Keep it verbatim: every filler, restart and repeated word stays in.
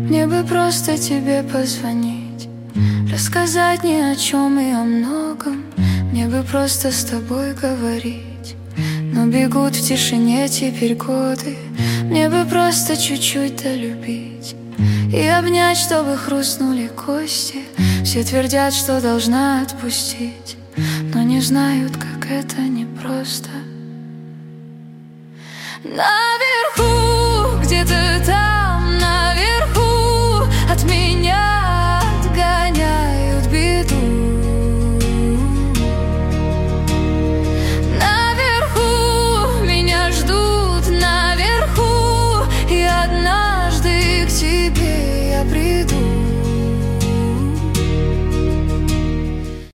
Мне бы просто тебе позвонить, рассказать ни о чем и о многом. Мне бы просто с тобой говорить, но бегут в тишине теперь годы. Мне бы просто чуть-чуть долюбить и обнять, чтобы хрустнули кости. Все твердят, что должна отпустить, но не знают, как это непросто. Наверное,